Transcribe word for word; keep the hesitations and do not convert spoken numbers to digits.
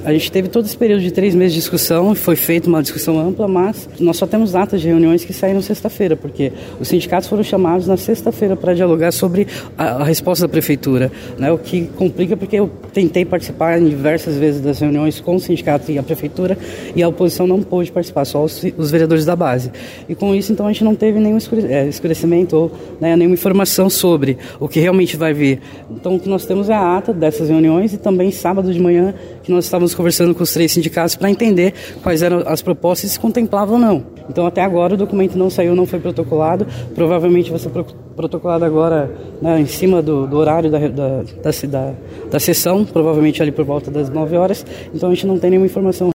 A gente teve todo esse período de três meses de discussão, foi feita uma discussão ampla, mas nós só temos atas de reuniões que saíram sexta-feira, porque os sindicatos foram chamados na sexta-feira para dialogar sobre a, a resposta da prefeitura, né? O que complica porque eu tentei participar em diversas vezes das reuniões com o sindicato e a prefeitura e a oposição não pôde participar, só os, os vereadores da base. E com isso, então, a gente não teve nenhum esclarecimento ou, né, nenhuma informação sobre o que realmente vai vir. Então, o que nós temos é a ata dessas reuniões e também sábado de manhã que nós estávamos conversando com os três sindicatos para entender quais eram as propostas e se contemplavam ou não. Então, até agora, o documento não saiu, não foi protocolado. Provavelmente vai ser protocolado agora, né, em cima do, do horário da, da, da, da, da sessão, provavelmente ali por volta das nove horas. Então, a gente não tem nenhuma informação.